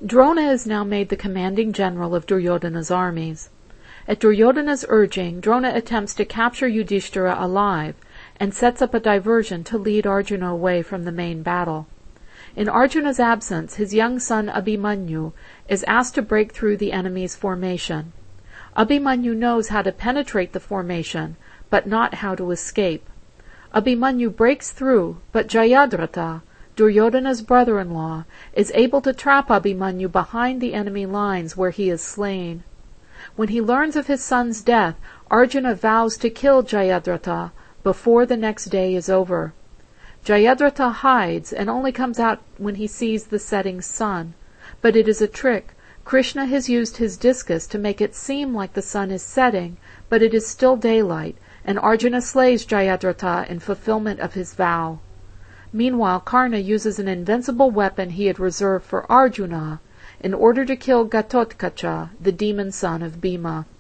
Drona is now made the commanding general of Duryodhana's armies. At Duryodhana's urging, Drona attempts to capture Yudhishthira alive, and sets up a diversion to lead Arjuna away from the main battle. In Arjuna's absence, his young son Abhimanyu is asked to break through the enemy's formation. Abhimanyu knows how to penetrate the formation, but not how to escape. Abhimanyu breaks through, but Jayadratha, Duryodhana's brother-in-law, is able to trap Abhimanyu behind the enemy lines where he is slain. When he learns of his son's death, Arjuna vows to kill Jayadratha before the next day is over. Jayadratha hides and only comes out when he sees the setting sun. But it is a trick. Krishna has used his discus to make it seem like the sun is setting, but it is still daylight, and Arjuna slays Jayadratha in fulfillment of his vow. Meanwhile, Karna uses an invincible weapon he had reserved for Arjuna in order to kill Ghatotkacha, the demon son of Bhima.